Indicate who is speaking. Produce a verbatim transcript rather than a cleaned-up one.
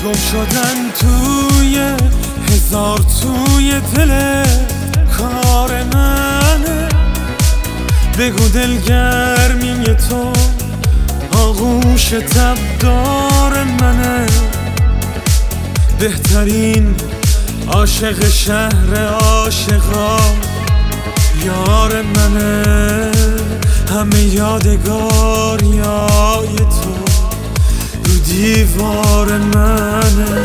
Speaker 1: گم شدن توی هزار توی دل کار منه. بگو دلگرمی تو آغوش تبدار منه. بهترین عاشق شهر عاشقا یار منه. همه یادگاریای تو رو دیوار منه.